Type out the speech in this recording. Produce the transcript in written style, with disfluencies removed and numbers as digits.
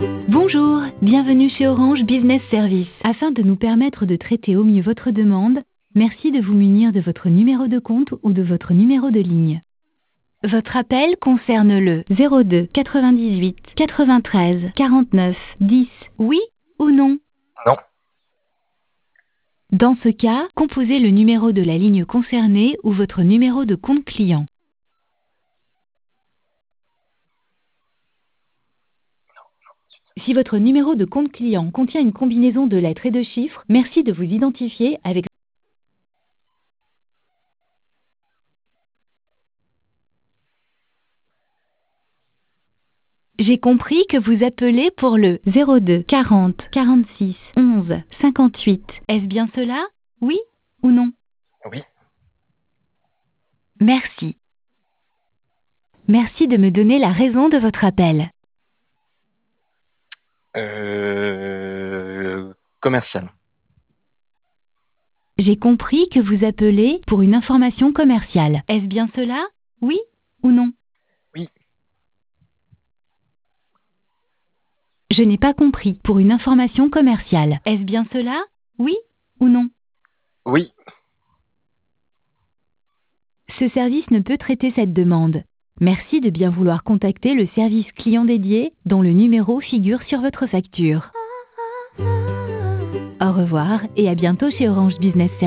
Bonjour, bienvenue chez Orange Business Service. Afin de nous permettre de traiter au mieux votre demande, merci de vous munir de votre numéro de compte ou de votre numéro de ligne. Votre appel concerne le 02 98 93 49 10. Oui ou non? Non. Dans ce cas, composez le numéro de la ligne concernée ou votre numéro de compte client. Si votre numéro de compte client contient une combinaison de lettres et de chiffres, merci de vous identifier avec... J'ai compris que vous appelez pour le 02 40 46 11 58. Est-ce bien cela? Oui ou non? Oui. Merci. Merci de me donner la raison de votre appel. Commercial. J'ai compris que vous appelez pour une information commerciale. Est-ce bien cela? Oui ou non? Oui. Je n'ai pas compris. Pour une information commerciale. Est-ce bien cela? Oui ou non? Oui. Ce service ne peut traiter cette demande. Merci de bien vouloir contacter le service client dédié dont le numéro figure sur votre facture. Au revoir et à bientôt chez Orange Business Services.